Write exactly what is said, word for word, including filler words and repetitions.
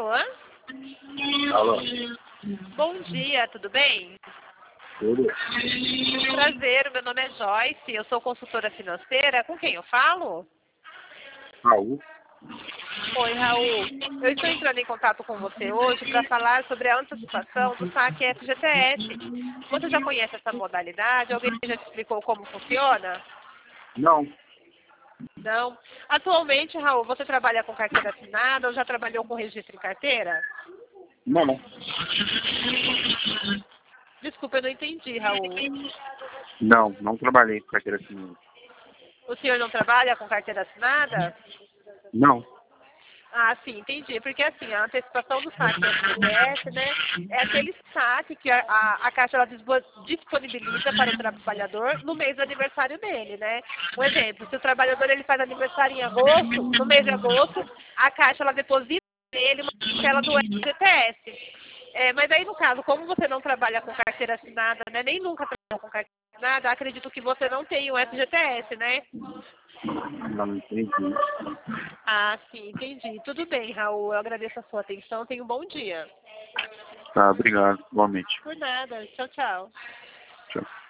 Alô? Alô? Bom dia, tudo bem? Tudo? Prazer, meu nome é Joyce, eu sou consultora financeira. Com quem eu falo? Raul? Oi, Raul. Eu estou entrando em contato com você hoje para falar sobre a antecipação do saque F G T S. Você já conhece essa modalidade? Alguém já te explicou como funciona? Não. Não. Atualmente, Raul, você trabalha com carteira assinada ou já trabalhou com registro em carteira? Não. Desculpa, eu não entendi, Raul. Não, não trabalhei com carteira assinada. O senhor não trabalha com carteira assinada? Não. Ah, sim, entendi. Porque assim, a antecipação do saque do F G T S, né, é aquele saque que a, a, a Caixa ela dispo- disponibiliza para o trabalhador no mês do aniversário dele, né? Um exemplo, se o trabalhador ele faz aniversário em agosto, no mês de agosto, a Caixa ela deposita nele uma parcela do F G T S. É, mas aí, no caso, como você não trabalha com carteira assinada, né, nem nunca trabalhou com carteira assinada, acredito que você não tem o F G T S, né? Não entendi. Ah, sim, entendi. Tudo bem, Raul. Eu agradeço a sua atenção. Tenha um bom dia. Tá, obrigado. Igualmente. Por nada. Tchau, tchau. Tchau.